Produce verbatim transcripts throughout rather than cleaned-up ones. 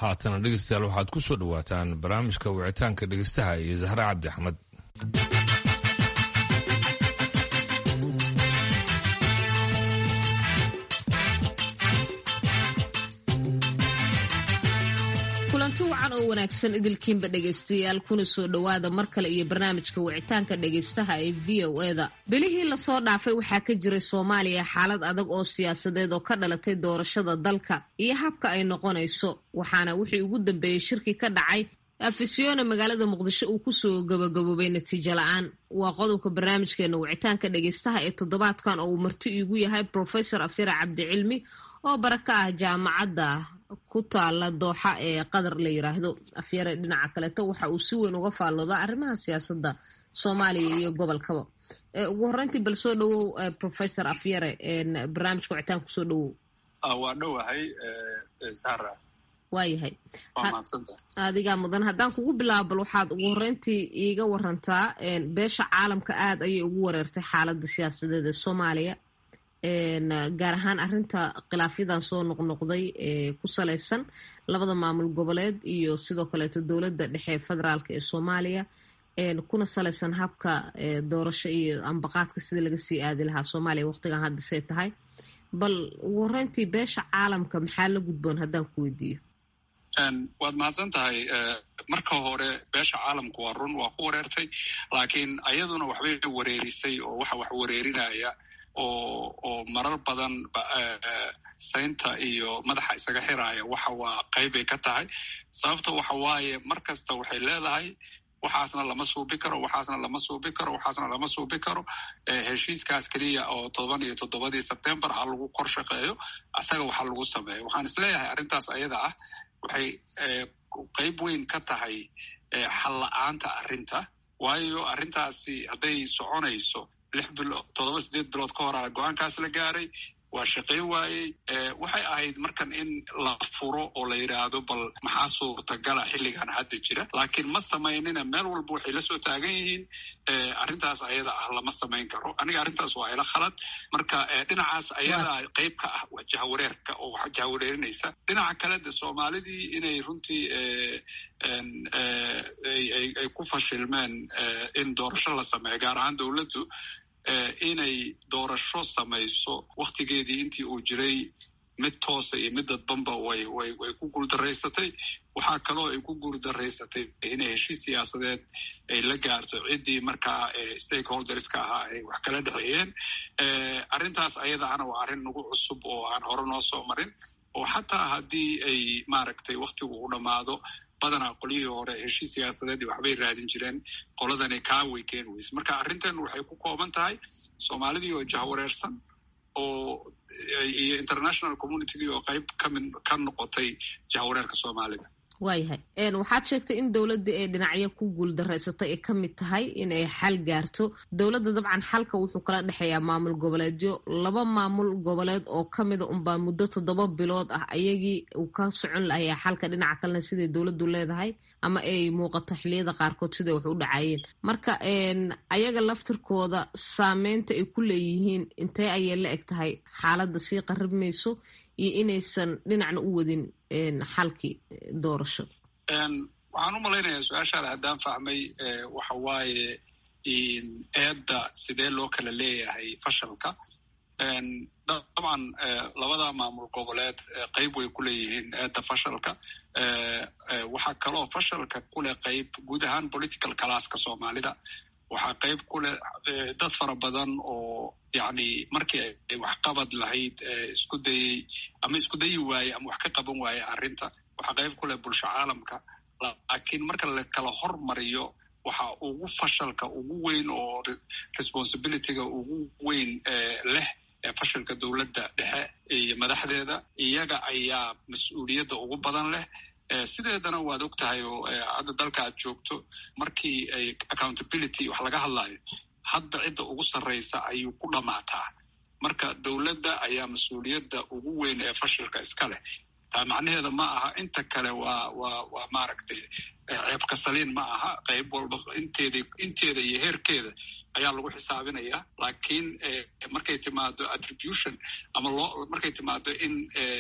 haatana dhegeystayaal waxaad ku soo dhawaataan barnaamijka wicitaanka dhegeystaha iyo Zahra Cabdi Axmed. kulanti wacan oo wanaagsan idilkiinba dhegeystayaal kuna soo dhawaada mar kale iyo barnaamijka wicitaanka dhegeystaha ee V O A da. bilihii la soo dhaafay waxaa ka jiray Soomaaliya xaalad adag oo siyaasadeed oo ka dhalatay doorashada dalka iyo habka ay noqonayso, waxaana wixii ugu dambeeyay shirki ka dhacay afisyoona magaalada Muqdisho uu ku soo gabagaboobay natiijo la'aan. waa qodobka barnaamijkeena wicitaanka dhegeystaha ee toddobaadkan oo uu marti igu yahay Professor Afyare Cabdi Cilmi oo baraka ah jaamacadda ku taala Dooxa ee Qadar la yiraahdo. Afyare dhinaca kale waxa uu si weyn uga faaloodaa arrimaha siyaasadda Soomaaliya iyo gobolkaba. ee ugu horeyntii bal soo dhawow Professor Afyare ee barnaamijka wicitaanka soo dhawow. ah waa dhawahay ee Zahra. waayahay adiga mudan haddaan kugu bilaabo bal waxaad ugu horeyntii iiga warantaa beesha caalamka aad ayay ugu wareertay xaaladda siyaasadeed ee Soomaaliya, gaar ahaan arrinta khilaafyadan soo noqnoqday ee ku salaysan labada maamul goboleed iyo sidoo kaleeto dowladda dhexe federaalka ee Soomaaliya kuna salaysan habka doorasho iyo ambaqaadka sida laga sii aadi lahaa Soomaaliya waqtigan hadda say tahay. bal ugu horeyntii beesha caalamka maxaa la gudboon haddaan ku weydiiyo? waad mahadsan tahay. marka hore beesha caalamku waa run waa ku wareertay, laakiin ayaduna waxbay wareerisay oo waxa wax wareerinaya oo oo marar badan saynta iyo madaxa isaga xiraaya waxa waa qaybay ka tahay. sababta waxa waaye mar kasta waxay leedahay waxaasna lama suubi karo waxaasna lama suubi karo waxaasna lama suubi karo heshiiskaas keliya oo toban iyo toddobadii Sebtembar ha lagu kor shaqeeyo asaga waxa lagu sameeyo. waxaan isleeyahay arrintaas ayada ah waxay qayb weyn ka tahay xal la'aanta arrinta, waayo arrintaasi hadday soconayso lix bilood toddoba sideed bilood ka hor go-aankaas la gaaray waa shaqayn waayey. waxay ahayd markan in la furo oo la yidhaahdo bal maxaa suurtagala xilligan hadda jira, laakiin ma samaynina meel walba waxay la soo taagan yihiin arrintaas ayada ah lama samayn karo. aniga arrintaas waa ila khalad. marka dhinacaas ayada qayb ka ah jahawareerka oo wax jahawareerinaysa. dhinaca kale de Soomaalidii inay runtii ay ku fashilmeen in doorasho la sameeyo, gaar ahaan dowladdu inay doorasho samayso waktigeedii intii uu jiray mid toosa iyo mid dadbanba way way way ku guuldaraysatay. waxaa kaloo ay ku guuldaraysatay inay heshiis siyaasadeed ay la gaarto ciddii markaa stakeholderska ahaa ay wax kala dhexeeyeen. arrintaas ayadaana waa arrin nagu cusub oo aan hore noo soo marin, oo xataa haddii ay maaragtay waktigu u dhammaado badanaa qolyihii hore heshiis siyaasadeed waxbay raadin jireen, qoladani kaa way keeni weyse. marka arrintan waxay ku kooban tahay Soomaalidii oo jahawareersan oo iyo international communitygii oo qayb kamid ka noqotay jahawareerka Soomaalida. waayahay waxaad sheegtay in dowladda ay dhinacyo ku guuldareysatay ay ka mid tahay in ay xal gaarto. dowladda dabcan xalka wuxuu kala dhexeeyaa maamul goboleedyo. laba maamul goboleed oo ka mida unbaa muddo toddoba bilood ah ayagii uu ka socon lahayaa xalka, dhinaca kalena siday dowladdu leedahay ama ay muuqato xilliyada qaarkood siday wax u dhacayeen. marka ayaga laftirkooda saameynta ay ku leeyihiin intee ayay la eg tahay xaaladda sii qaribmayso iyo inaysan dhinacna u wadin xalkii doorasho? waxaan u malaynayaa su-aashaada haddaan fahmay waxa waaye eedda sidee loo kala leeyahay fashalka. dabcan labada maamul goboleed qayb way ku leeyihiin eedda fashalka. waxaa kaloo fashalka kuleh qayb guud ahaan political classka Soomaalida. waxaa qayb ku leh dad fara badan oo yacni markii ay wax qabad lahayd isku dayey ama isku dayi waaye ama wax ka qaban waaye arrinta. waxaa qayb ku leh bulsho caalamka. laakiin marka la kala hormariyo waxa ugu fashalka ugu weyn oo responsibilityga ugu weyn leh fashalka dowladda dhexe iyo madaxdeeda. iyaga ayaa mas-uuliyadda ugu badan leh. sideedana waad og tahay oo hadda dalka aad joogto markii ay accountability wax laga hadlayo hadba cidda ugu sarreysa ayuu ku dhammaataa. marka dowladda ayaa mas-uuliyadda ugu weyn ee fashilka iska leh. taa macnaheeda ma aha inta kale waa waa waa maaragtay ceebka saliin ma aha. qayb walba inteeda inteeda iyo heerkeeda ayaa lagu xisaabinaya. laakiin markay timaado attribution ama loo markay timaado in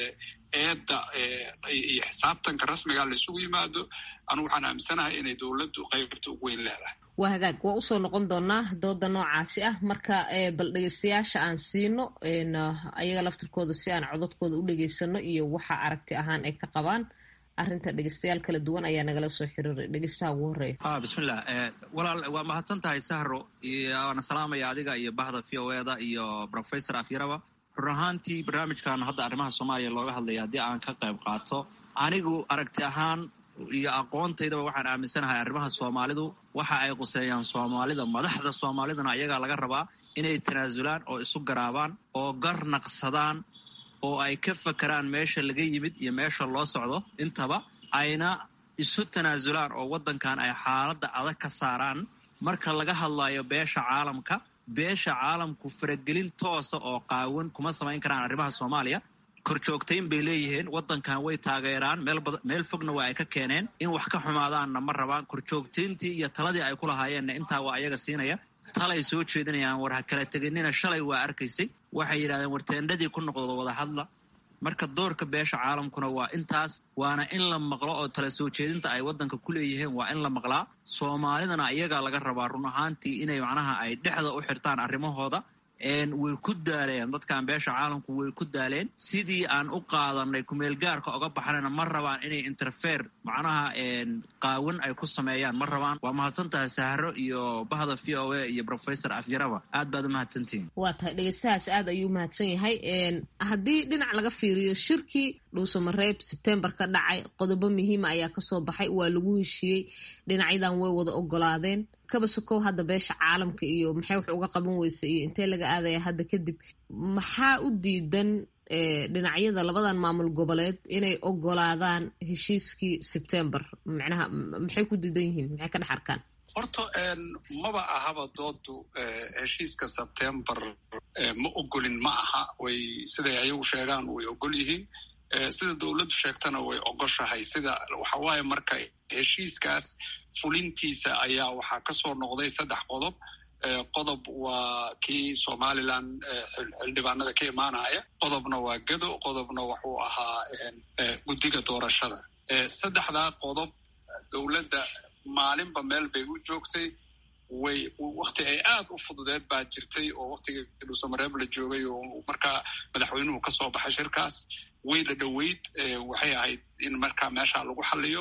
eedda iyo xisaabtanka rasmiga la isugu yimaado, anigu waxaan aaminsanahay inay dowladdu qaybta ugu weyn leedahay. waa hagaag, waa usoo noqon doonaa dooda noocaasi ah marka bal dhegeystayaasha aan siino ayaga laftirkooda si aan codadkooda u dhegeysano iyo waxa aragti ahaan ay ka qabaan arrinta. dhegeystayaal kala duwan ayaa nagala soo xiriiray. dhegeystaha ugu horeeya. ha bismillah. walaal waa mahadsan tahay Sahro, iyo waana salaamaya adiga iyo bahda V O A da iyo Professor Afyaraba. run ahaantii barnaamijkan hadda arrimaha Soomaaliya looga hadlaya haddii aan ka qayb qaato, anigu aragti ahaan iyo aqoontaydaba waxaan aaminsanahay arrimaha Soomaalidu waxa ay quseeyaan Soomaalida, madaxda Soomaalidana ayagaa laga rabaa inay tanaasulaan oo isu garaabaan oo gar naqsadaan oo ay ka fakaraan meesha laga yimid iyo meesha loo socdo intaba, ayna isu tanaasulaan oo waddankan ay xaaladda adag ka saaraan. marka laga hadlayo beesha caalamka, beesha caalamku faragelin toosa oo qaawan kuma samayn karaan arrimaha Soomaaliya. korjoogtayn bay leeyihiin, waddankan way taageeraan, meel meel fogna waa ay ka keeneen, in wax ka xumaadaanna ma rabaan. korjoogtayntii iyo taladii ay ku lahaayeenna intaa waa ayaga siinaya. talay soo jeedinayaan, war ha kala teginina, shalay waa arkaysay waxay yidhahdeen war teendhadii ku noqdo wada hadla. marka doorka beesha caalamkuna waa intaas, waana in la maqlo oo tala soo jeedinta ay waddanka ku leeyihiin waa in la maqlaa. Soomaalidana iyagaa laga rabaa run ahaantii inay macnaha ay dhexda u xirtaan arrimahooda. way ku daaleen dadkan beesha caalamku, way ku daaleen sidii aan u qaadanay kumeelgaarka oga baxanayna ma rabaan inay interfere macnaha qaawan ay ku sameeyaan ma rabaan. waa mahadsan tahay Sahro iyo bahda V O A iyo Professor Afyaraba, aad baad u mahadsantihiin. waa tahay dhegeystahaas aad ayuu mahadsan yahay. haddii dhinac laga fiiriyo shirkii dhuusamareeb September ka dhacay, qodobo muhiima ayaa kasoo baxay, waa lagu heshiiyey, dhinacyadan way wada ogolaadeen. kaba sokow hadda beesha caalamka iyo maxay wax uga qaban weysa iyo intee laga aadaya hadda kadib, maxaa u diidan dhinacyada labadan maamul goboleed inay ogolaadaan heshiiskii September? macnaha maxay ku diidan yihiin, maxay ka dhex arkaan? horta maba ahaba doodu heshiiska September ma ogolin ma aha. way siday ayagu sheegaan way ogol yihiin, sida dowladdu sheegtana way ogoshahay. sida waxa waaye marka heshiiskaas fulintiisa ayaa waxaa ka soo noqday saddex qodob. qodob waa kii Somaliland xildhibaanada ka imaanaya, qodobna waa gado, qodobna wuxuu ahaa guddiga doorashada. saddexdaa qodob dowladda maalinba meel bay u joogtay. way wakti ay aad u fududeed baa jirtay oo waktigii dhuusamareeb la joogay oo markaa madaxweynuhu ka soo baxay shirkaas. way la dhoweyd, waxay ahayd in markaa meesha lagu xaliyo.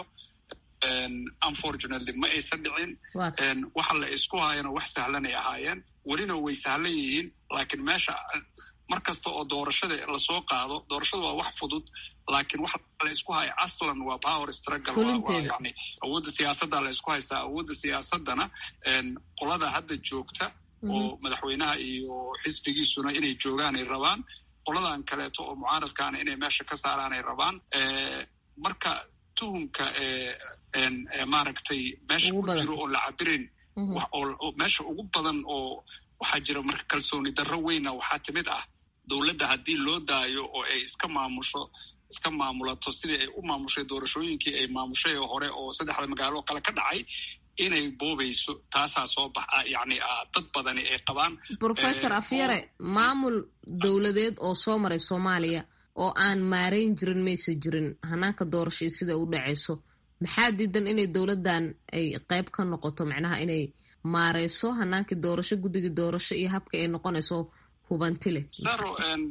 unfortunately ma aysan dhicin. waxa la isku hayana wax sahlanay ahaayeen, welina way sahlan yihiin. laakiin meesha mar kasta oo doorashada lasoo qaado, doorashada waa wax fudud, laakiin waxa la isku haya aslan waa power struggle. waa yani awoodda siyaasadda la isku haysaa. awoodda siyaasaddana qolada hadda joogta oo madaxweynaha iyo xisbigiisuna inay joogaan ay rabaan, qoladan kaleeto oo mucaaradkaana inay meesha ka saaraan ay rabaan. marka tuhumka maaragtay meesha ku jiro oo la cabirin, meesha ugu badan oo waxaa jira marka kalsooni darro weyna waxaa timid ah dowladda haddii loo daayo oo ay iska maamusho iska maamulato sidii ay u maamushay doorashooyinkii ay maamushay hore oo saddexda magaalo kale ka dhacay, inay boobayso. taasaa soo baxa yani dad badani ay qabaan. Professor Afyare, maamul dowladeed oo soo maray Soomaaliya oo aan maarayn jirin maysa jirin hanaanka doorasho sida u dhacayso, maxaa diidan inay dowladdan ay qayb ka noqoto, macnaha inay maareyso hanaankii doorasho, guddigii doorasho iyo habka ay noqonayso hubanti leh? Saro,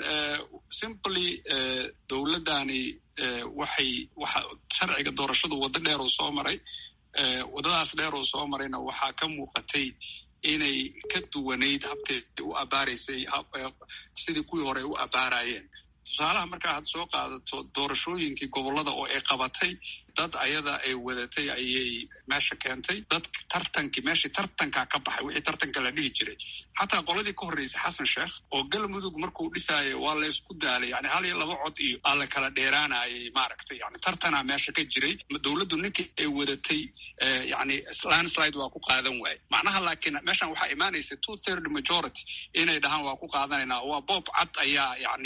simply dowladdani waxay waxa sharciga doorashadu waddo dheer oo soo maray. waddadaas dheer oo soo marayna waxaa ka muuqatay inay ka duwanayd habkay u abaaraysay sidii kuwii hore ay u abaarayeen. tusaalaha markaa had soo qaadato doorashooyinkii gobollada oo ay qabatay, dad ayada ay wadatay ayay meesha keentay. dad tartankii meeshii tartankaa ka baxay, wixii tartanka la dhihi jiray. xataa qoladii ka horreysay xasan sheekh oo galmudug markuu dhisaayo waa la ysku daalay, yani hal iyo laba cod iyo aa la kala dheeraanayay maaragtay. yani tartanaa meesha ka jiray. dowladdu ninkii ay wadatay yani landslide waa ku qaadan waaye macnaha. laakiin meeshan waxaa imaanaysa two third majority inay dhahaan waa ku qaadanaynaa. waa boob cad ayaa yani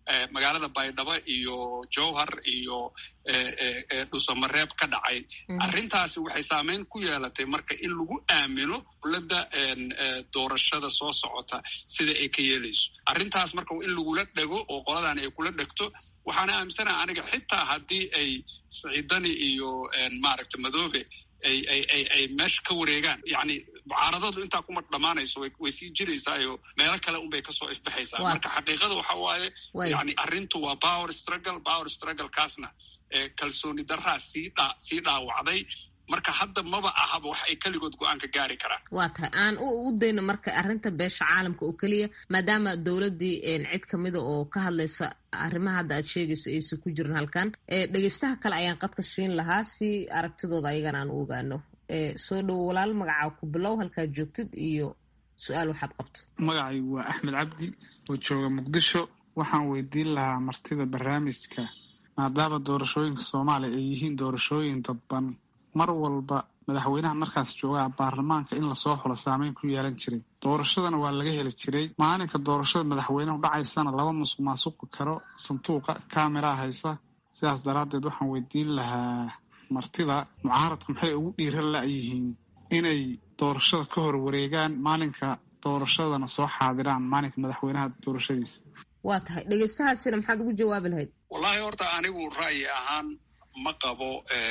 magaalada baydhabo iyo jowhar iyo dhusamareeb ka dhacay arrintaasi waxay saameyn ku yeelatay marka in lagu aamino dowladda doorashada soo socota sida ay ka yeelayso arrintaas marka in lagula dhego oo qoladan ay kula dhegto waxaana aaminsanaha aniga xitaa haddii ay siciidani iyo maaragta madoobe ay ay ay ay meesha ka wareegaan yani mucaaradadu intaa kuma dhammaanayso way sii jiraysaayoo meelo kale unbay kasoo ifbaxaysaa marka xaqiiqada waxa waaye yani arrintu waa power struggle power struggle kaasna kalsooni daraa sii dha sii dhaawacday marka hadda maba ahaba wax ay keligood go-aanka gaari karaan waa tahay aan u dayno marka arrinta beesha caalamka oo keliya maadaama dowladdii cid kamida oo ka hadlaysa arrimaha hadda aad sheegayso aysan ku jirin halkan dhegeystaha kale ayaan qadka siin lahaa si aragtidooda ayagana aan u ogaano soo dhowo walaal magacaa ku bilow halkaad joogtid iyo su-aal waxaad qabto magacaygu waa axmed cabdi oo jooga muqdisho waxaan weydiin lahaa martida barnaamijka maadaama doorashooyinka soomaaliya ay yihiin doorashooyin dadban mar walba madaxweynaha markaas joogaa baarlamaanka in lasoo xulo saameyn ku yeelan jiray doorashadana waa laga heli jiray maalinka doorashada madaxweynehu dhacaysana laba musuq maasuqi karo sanduuqa kameraa haysa sidaas daraaddeed waxaan weydiin lahaa martida mucaaradku maxay ugu dhiiran la-yihiin inay doorashada ka hor wareegaan maalinka doorashadana soo xaadiraan maalinka madaxweynaha doorashadiisa waa tahay dhegeystahaasina maxaad ugu jawaabi lahayd wallahi horta anigu ra'yi ahaan ma qabo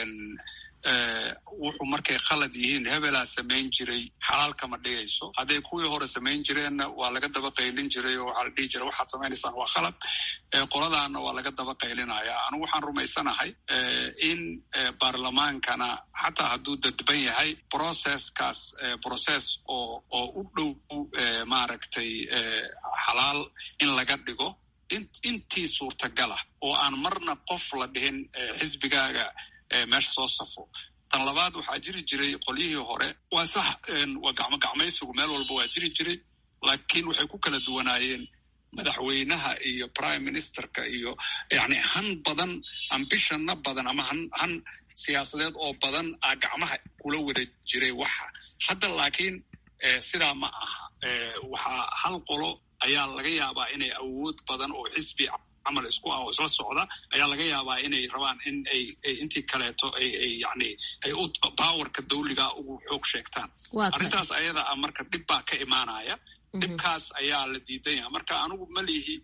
wuxuu markay khalad yihiin hebelaa samayn jiray xalaal kama dhigayso hadday kuwii hore samayn jireenna waa laga daba qaylin jiray oo waxaa la dhihi jiray waxaad samaynaysaan waa khalad qoladaana waa laga daba qaylinaya anigu waxaan rumaysanahay in baarlamaankana xataa hadduu dadban yahay processkaas process oo oo u dhow maaragtay xalaal in laga dhigo intii suurtagala oo aan marna qof la dhihin xisbigaaga meesha soo safo tan labaad waxaa jiri jiray qolyihii hore waa sax waa gacmo gacmaysigu meel walba waa jiri jiray laakiin waxay ku kala duwanaayeen madaxweynaha iyo prime ministerka iyo yani han badan ambitionna badan ama han han siyaasadeed oo badan a gacmaha kula wada jiray waxa hadda laakiin sidaa ma aha waxaa hal qolo ayaa laga yaabaa inay awood badan oo xisbi camal isku ah oo isla socda ayaa laga yaabaa inay rabaan in ay intii kaleeto ay ay yani ay u powerka dawliga ugu xoog sheegtaan arrintaas ayada ah marka dhib baa ka imaanaya dhibkaas ayaa la diidan yaha marka anigu malihi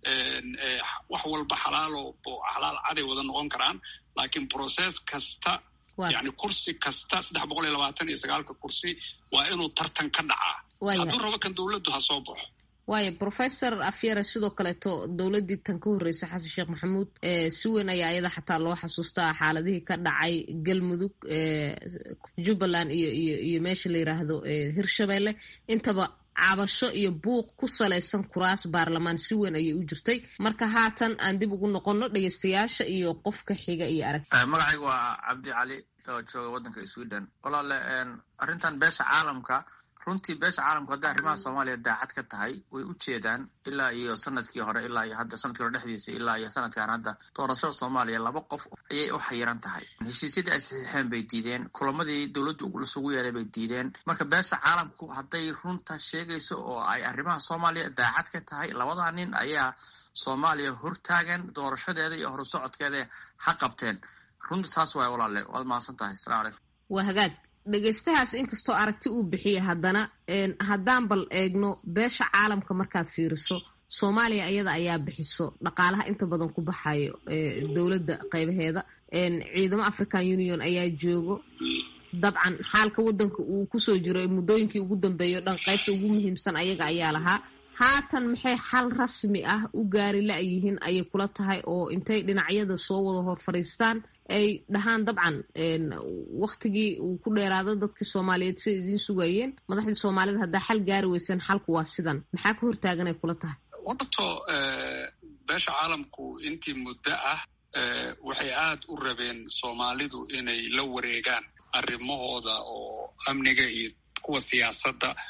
wax walba xalaalo xalaal caday wada noqon karaan laakiin process kasta yani kursi kasta saddex boqol iyo labaatan iyo sagaalka kursi waa inuu tartan ka dhacaa hadduu rabo kan dawladdu ha soo baxo waayo professor afyare sidoo kaleeto dowladdii tan ka horreysay xasan sheekh maxamuud si weyn ayaa iyada xataa loo xasuustaa xaaladihii ka dhacay galmudug jubbaland iyo iyo iyo meesha la yidhaahdo hirshabelle intaba cabasho iyo buuq ku salaysan kuraas baarlamaan si weyn ayay u jirtay marka haatan aan dib ugu noqono dhegeystayaasha iyo qofka xiga iyo arag magacayga waa cabdi cali oo jooga waddanka sweden walaale arrintan beesha caalamka runtii beesha caalamku hadday arrimaha soomaaliya daacad ka tahay way u jeedaan ilaa iyo sanadkii hore ilaa iyo hadda sanadkii hore dhexdiisa ilaa iyo sanadkan hadda doorashada soomaaliya laba qof ayay u xayiran tahay heshiisyadii ay saxiixeen bay diideen kulamadii dowladdu isugu yeeray bay diideen marka beesha caalamku hadday runta sheegayso oo ay arrimaha soomaaliya daacad ka tahay labadaa nin ayaa soomaaliya hortaagan doorashadeeda iyo horusocodkeeda ha qabteen runta saas waay walaale waad mahadsan tahay asalamu calaykum waa hagaag dhegeystahaas inkastoo aragti uu bixiya haddana haddaan bal eegno beesha caalamka markaad fiiriso soomaaliya iyada ayaa bixiso dhaqaalaha inta badan ku baxayo dowladda qaybaheeda ciidamo african union ayaa joogo dabcan xaalka waddanka uu kusoo jiro muddooyinkii ugu dambeeyo dhan qaybta ugu muhiimsan ayaga ayaa lahaa haatan maxay xal rasmi ah u gaari la-yihiin ayay kula tahay oo intay dhinacyada soo wada hor fadhiistaan ay dhahaan dabcan waktigii uu ku dheeraado dadkii soomaaliyeed siday idiin sugayeen madaxdii soomaalida haddaa xal gaari weyseen xalku waa sidan maxaa ka hortaaganay kula tahay wadato beesha caalamku intii muddo ah waxay aad u rabeen soomaalidu inay la wareegaan arrimahooda oo amniga iyo kuwa siyaasadda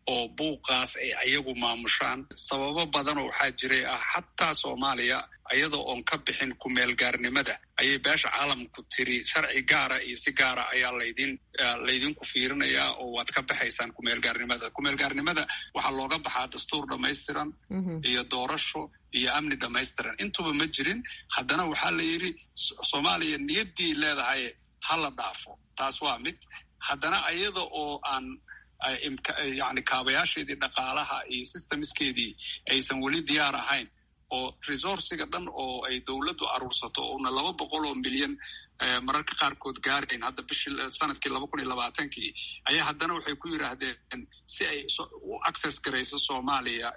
oo buuqaas ay ayagu maamushaan. sababo badan oo waxaa jiray ah xataa soomaaliya iyadoo oon ka bixin kumeelgaarnimada ayay beesha caalamku tiri sharci gaara iyo si gaara ayaa laydin laydinku fiirinayaa oo waad ka baxaysaan kumeelgaarnimada. kumeelgaarnimada waxaa looga baxaa dastuur dhammaystiran iyo doorasho iyo amni dhammaystiran. intuba ma jirin. haddana waxaa la yidhi soomaaliya niyaddii leedahay ha la dhaafo. taas waa mid. haddana iyada oo aan yani kaabayaasheedii dhaqaalaha iyo systemskeedii aysan weli diyaar ahayn oo resourciga dhan oo ay dowladdu aruursato oona laba boqol oo milyan mararka qaarkood gaarayn hadda bishii sanadkii laba kun iyo labaatankii ayaa haddana waxay ku yidhaahdeen si ay u access garayso soomaaliya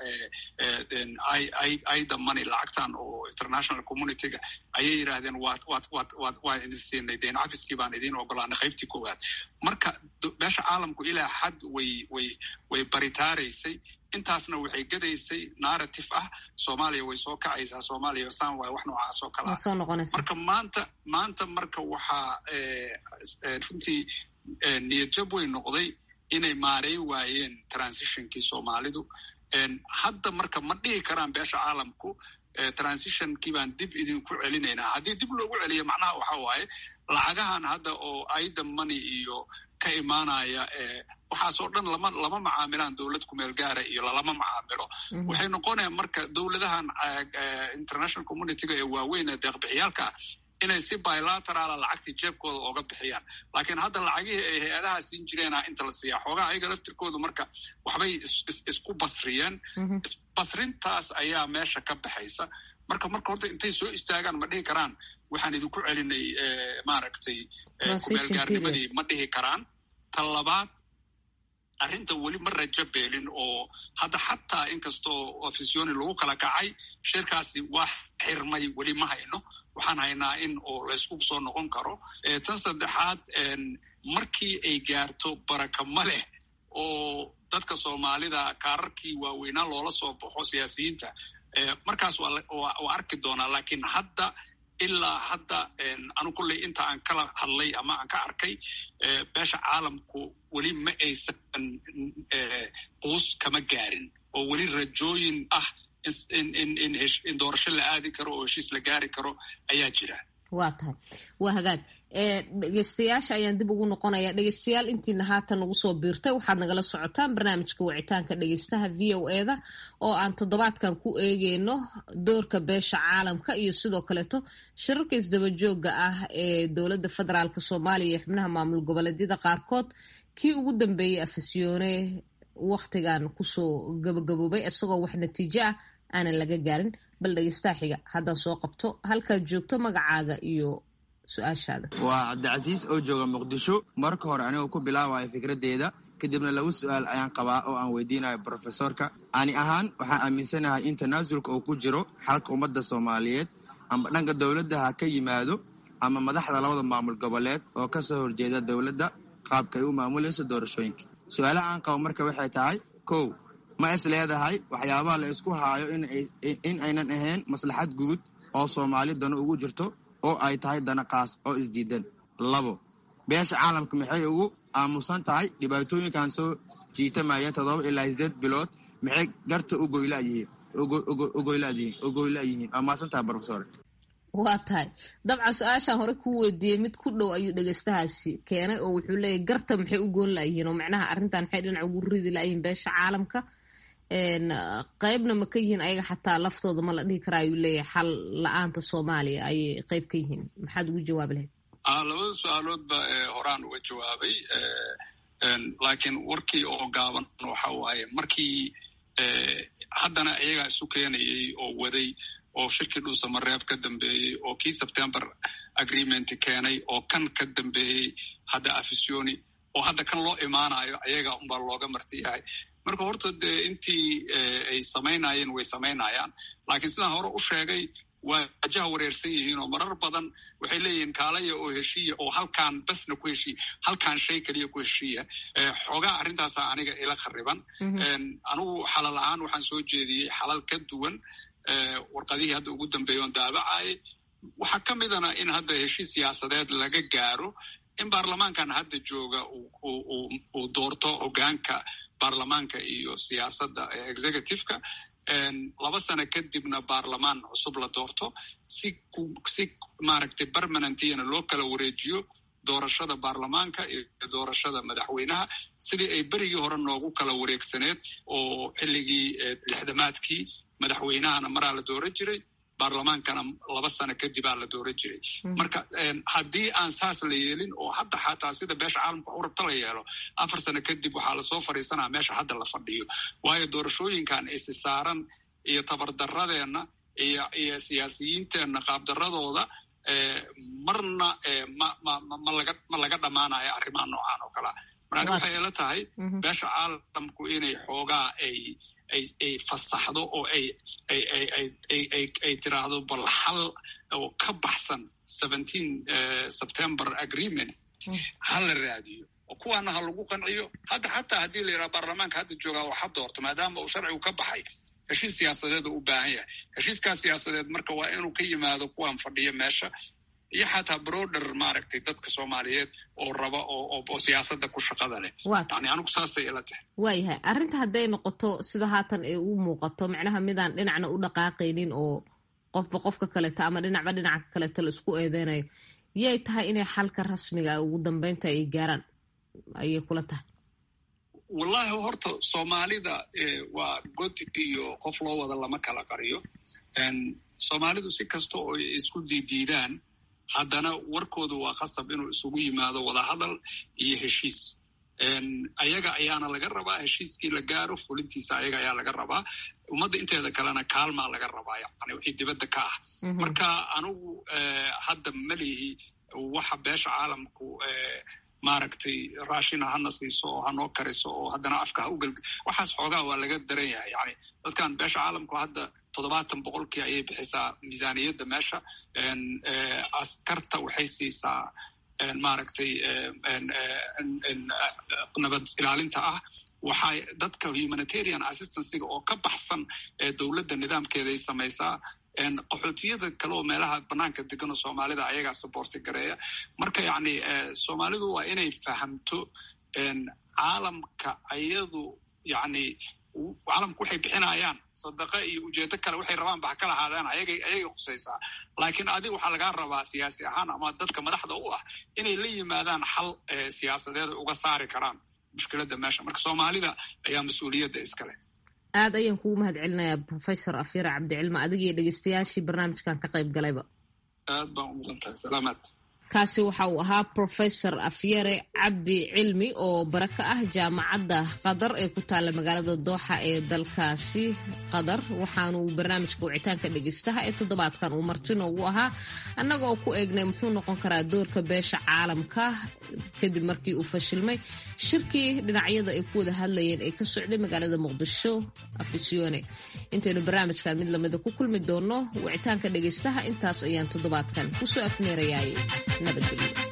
ay damani lacagtan oo international communityga ayay yidhaahdeen waad waad waad waad waan idin siinay deen cafiskii baan idin ogolaanay qaybtii koowaad. marka beesha caalamku ilaa xad way way way baritaaraysay. intaasna waxay gadaysay narrative ah soomaaliya way soo kacaysaa, soomaaliya saan waay wax noocaas oo kala ah. marka maanta maanta marka waxaa runtii niyad jab way noqday inay maareyn waayeen transitionkii soomaalidu. hadda marka ma dhihi karaan beesha caalamku transitionkii baan dib idinku celinaynaa. haddii dib loogu celiyo macnaha waxa waaye lacagahan hadda oo aida money iyo ka imaanaya waxaasoo dhan lama lama macaamilaan dowlad kumeel gaara iyo lalama macaamilo. waxay noqonayaan marka dowladahan international communityga ee waaweyn ee deeqbixiyaalka ah inay si bilateraala lacagtii jeebkooda ooga bixiyaan. laakiin hadda lacagihii ay hay-adaha siin jireena inta la siiyaa xoogaa ayaga laftirkoodu marka waxbay isku basriyeen. basrintaas ayaa meesha ka baxaysa. marka marka horta intay soo istaagaan ma dhihi karaan waxaan idinku celinay maaragtay kumeelgaarnimadii ma dhihi karaan. ta labaad arrinta weli ma rajo beelin oo hadda xataa inkastoo afisyooni lagu kala kacay shirkaasi waa xirmay weli ma hayno. waxaan haynaa in oo laysku soo noqon karo. tan saddexaad markii ay gaarto baraka ma leh oo dadka soomaalida kaararkii waaweynaa loola soo baxo siyaasiyiinta markaas waa arki doonaa. laakiin hadda ilaa hadda anu kulley inta aan kala hadlay ama aan ka arkay beesha caalamku weli ma aysan quus kama gaarin oo weli rajooyin ah in doorasho la aadi karo oo heshiis la gaari karo ayaa jira. waa tahay waa hagaag. dhegeystayaasha ayaan dib ugu noqonaya. dhegeystayaal intiina haatan ugu soo biirtay waxaad nagala socotaan barnaamijka wicitaanka dhegeystaha v o e da oo aan toddobaadkan ku eegeyno doorka beesha caalamka iyo sidoo kaleeto shirarka isdabajooga ah ee dowladda federaalka soomaaliya iyo xubnaha maamul goboleedyada qaarkood kii ugu dambeeyey afisyoone waktigan kusoo gabagaboobay isagoo wax natiijo ah aanan laga gaarin. bal dhegeystaha xiga haddaan soo qabto halkaad joogto magacaaga iyo su-aashaada. waa cabdicasiis oo jooga muqdisho. marka hore anigoo ku bilaabayo fikraddeeda kadibna laba su-aal ayaan qabaa oo aan weydiinayo brofesorka. ani ahaan waxaan aaminsanahay in tanaasulka uu ku jiro xalka ummadda soomaaliyeed ama dhanka dowladda ha ka yimaado ama madaxda labada maamul goboleed oo ka soo horjeeda dowladda qaabka ay u maamulayso doorashooyinka. su-aalaha aan qabo marka waxay tahay kow ma is leedahay waxyaabaha la isku haayo in aynan ahayn maslaxad guud oo soomaali dano ugu jirto oo ay tahay dana qaas oo isdiidan. labo beesha caalamka maxay ugu aamusan tahay dhibaatooyinkan soo jiitamaya toddoba ilaa sideed bilood maxay garta u goylayihiin waa maasantaha brofesor. waa tahay dabcan su-aashaan hore kuu weydiiyey mid ku dhow ayuu dhegeystahaasi keenay oo wuxuu leeyahy garta maxay u goon layihiin oo macnaha arrintan maxay dhinac ugu ridi layihiin beesha caalamka qaybna ma ka yihiin ayaga xataa laftooda ma la dhihi karaa ayuu leeyahay xal la-aanta soomaaliya ayay qayb ka yihiin. maxaad ugu jawaabi lahayd? labada su-aaloodba horaan uga jawaabay laakiin warkii oo gaaban waxa waaye markii haddana iyagaa isu keenayay oo waday oo shirkii dhuusamareeb ka dambeeyey oo kii september agreement keenay oo kan ka dambeeyey hadda afisyooni oo hadda kan loo imaanayo ayaga unbaa looga marti yahay. marka horta dee intii ay samaynayeen way samaynayaan. laakiin sidaan hore u sheegay waa wajaha wareersan yihiin oo marar badan waxay leeyihiin kaalaya oo heshiiya oo halkaan basna ku heshiiya halkaan shay keliya ku heshiiya. xoogaa arrintaasa aniga ila khariban. anigu xalal ahaan waxaan soo jeediyey xalal ka duwan warqadihii hadda ugu dambeeya oon daabacayay. waxaa ka midana in hadda heshiis siyaasadeed laga gaaro in baarlamaankan hadda jooga uu doorto hogaanka baarlamaanka iyo siyaasadda executive-ka laba sano kadibna baarlamaan cusub la doorto si si maaragtay permanentiyana loo kala wareejiyo doorashada baarlamaanka iyo doorashada madaxweynaha sidii ay berigii hore noogu kala wareegsaneed oo xilligii lixdamaadkii madaxweynahana maraa la dooran jiray baarlamaankana laba sano kadibaa la dooran jiray marka haddii aan saas la yeelin oo hadda xataa sida beesha caalamka u rabta la yeelo afar sano kadib waxaa lasoo fadhiisanaa meesha hadda la fadhiyo waayo doorashooyinkan isi saaran iyo tabardaradeenna iyo iyo siyaasiyiinteenna qaabdaradooda marna ma ma ma laga ma laga dhamaanayo arrimaha noocan oo kalea marka waxay ila tahay beesha caalamku inay xoogaa ay ay ay fasaxdo oo ay ay ay ay ay ay ay tiraahdo bal hal oo ka baxsan seventeen September agreement hal la raadiyo oo kuwaana ha lagu qanciyo hadda xataa haddii la yidhaha baarlamaanka hadda joogaa waxa doorto maadaama uu sharcigu ka baxay heshiis siyaasadeed u baahan yahay heshiiskaa siyaasadeed marka waa inuu ka yimaado kuwaan fadhiya meesha iyo xataa broader maaragtay dadka soomaaliyeed oo raba oo oo siyaasadda ku shaqada leh yani anigu saasay ila tahay waayahay arrinta hadday noqoto sida haatan ay u muuqato macnaha midaan dhinacna u dhaqaaqaynin oo qofba qofka kaleeto ama dhinacba dhinaca kaleeto la isku eedeynayo yay tahay inay xalka rasmiga ugu dambeynta ay gaaraan ayay kula tahay wallahi horta soomaalida waa god iyo qof loo wada lama kala qariyo soomaalidu si kasta oo isku diidiidaan haddana warkoodu waa khasab inuu isugu yimaado wadahadal iyo heshiis ayaga ayaana laga rabaa heshiiskii la gaaro fulintiisa ayaga ayaa laga rabaa ummadda inteeda kalena kaalmaa laga rabaa yani wixii dibadda ka ah marka anigu hadda malihi waxa beesha caalamku maaragtay raashina hana siiso oo hanoo kariso oo haddana afka ha ugal waxaas xoogaa waa laga daran yahay yani dadkan beesha caalamku hadda toddobaatan boqolkii ayay bixisaa miisaaniyadda meesha askarta waxay siisaa maaragtay nabad ilaalinta ah waxay dadka humanitarian assistancega oo ka baxsan dowladda nidaamkeeday samaysaa qaxootiyada kale oo meelaha banaanka degan oo soomaalida ayagaa saboorti gareeya marka yani soomaalidu waa inay fahamto caalamka ayadu yani caalamku waxay bixinayaan sadaqa iyo ujeedo kale waxay rabaan ba ha kala ahaadaan ayagay ayagay khusaysaa laakiin adiga waxaa lagaa rabaa siyaasi ahaan ama dadka madaxda u ah inay la yimaadaan xal siyaasadeed uga saari karaan mushkiladda meesha marka soomaalida ayaa mas-uuliyadda iskale aad ayaan kugu mahad celinayaa professor afyare cabdicilmi adigii dhegeystayaashii barnaamijkan ka qayb galayba aad baan u mudan tahay salaamaad kaasi waxa uu ahaa professor afyare cabdi cilmi oo bara ka ah jaamacadda qatar ee ku taalla magaalada dooxa ee dalkaasi qatar waxaanu barnaamijka wicitaanka dhegeystaha ee toddobaadkan uu marti noogu ahaa annagoo ku eegnay muxuu noqon karaa doorka beesha caalamka kadib markii uu fashilmay shirkii dhinacyada ay ku wada hadlayeen ee ka socday magaalada muqdisho afisyoone intaynu barnaamijkan mid lamida ku kulmi doono wicitaanka dhegeystaha intaas ayaan toddobaadkan kusoo afmeerayaayay nabadgelyo